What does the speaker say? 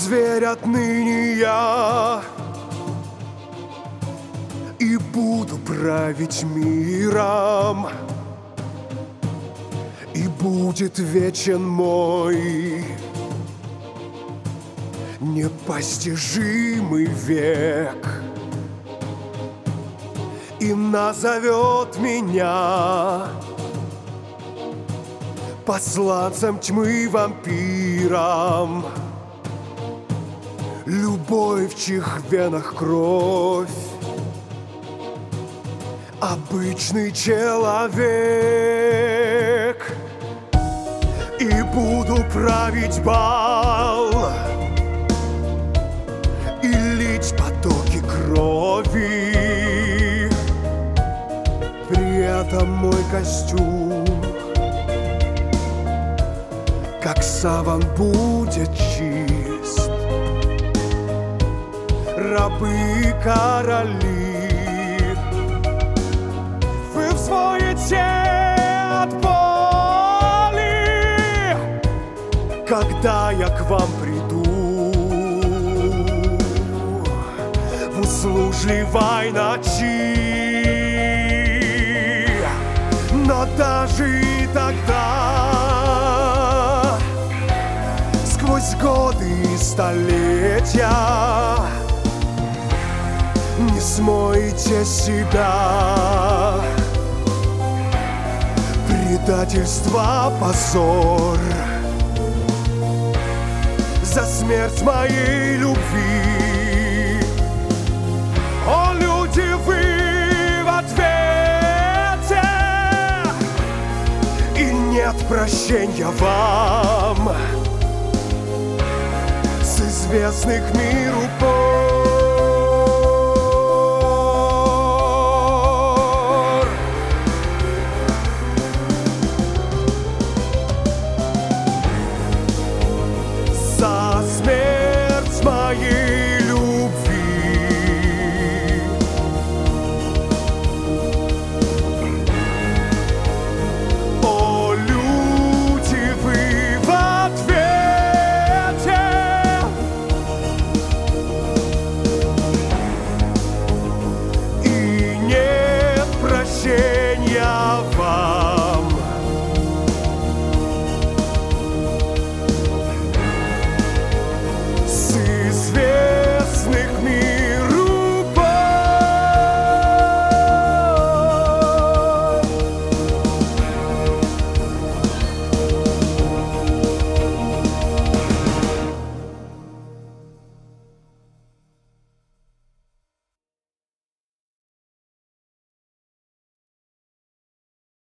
зверь отныне я, и буду править миром, и будет вечен мой непостижимый век, и назовет меня посланцем тьмы, вампиром. Любовь, в чьих венах кровь, обычный человек. И буду править бал и лить потоки крови. При этом мой костюм, как саван, будет чист. Рабы, короли, вы взвоите от боли, когда я к вам приду в услужливой ночи. Но даже и тогда, сквозь годы и столетия, не смоете себя. Предательство, позор за смерть моей любви. О, люди, вы в ответе, и нет прощения вам с известных миров.